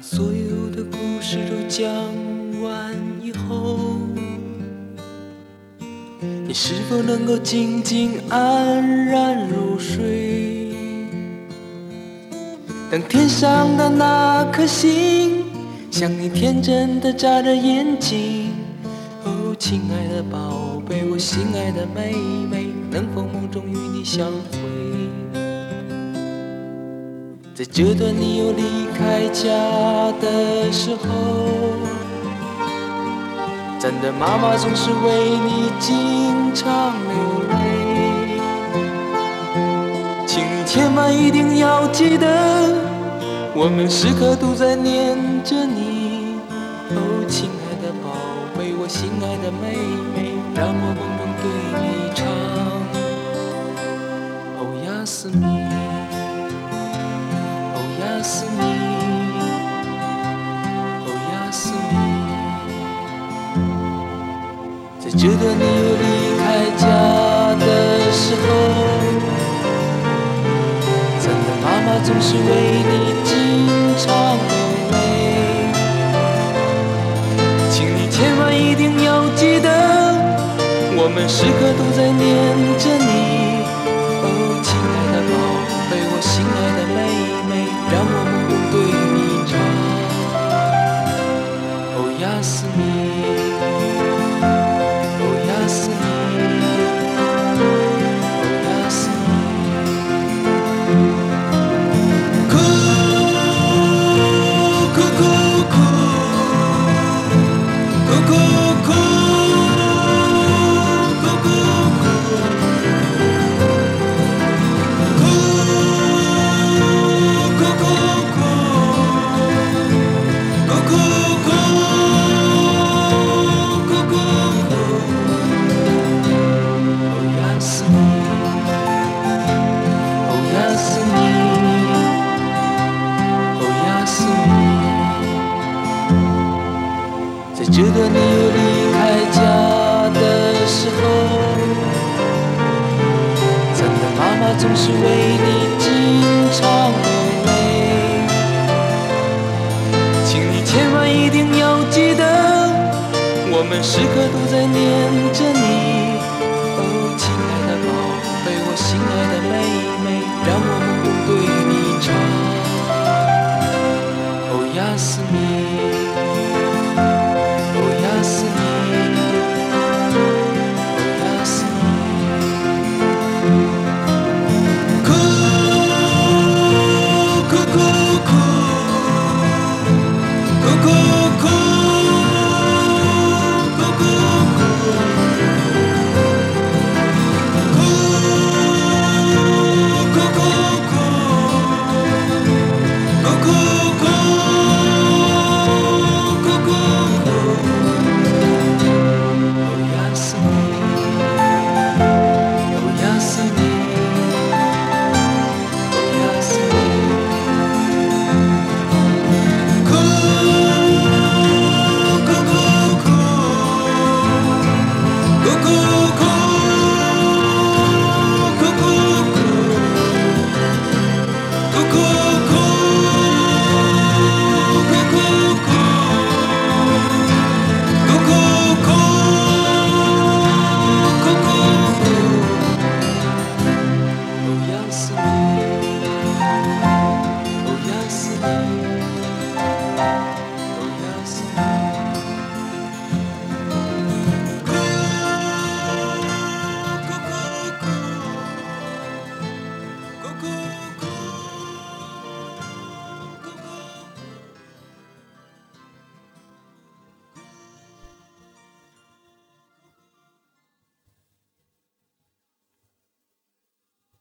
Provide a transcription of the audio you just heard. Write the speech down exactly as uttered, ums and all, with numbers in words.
所有的故事都讲完以后，你是否能够静静安然入睡？当天上的那颗星向你天真的眨着眼睛，哦，亲爱的宝贝，我心爱的妹妹，能否梦中与你相会？在这段你又离开家的时候，真的妈妈总是为你经常流泪，请你千万一定要记得，我们时刻都在念着你。哦，亲爱的宝贝，我心爱的妹妹，让我梦中对你唱。哦，雅思米，哦，雅思米，哦，雅思米。在这段你又离开家的时候，真的妈妈总是为你经常流泪，请你千万一定要记得，我们时刻都在念着你。哦，亲爱的宝贝，我心爱的妹妹，让我梦中对你唱。哦，雅思米，在这段你又离开家的时候，真的妈妈总是为你经常流泪，请你千万一定要记得，我们时刻都在念着你。哦，亲爱的宝贝，我心爱的妹妹，让我梦中对你唱。哦，雅思米，姑姑。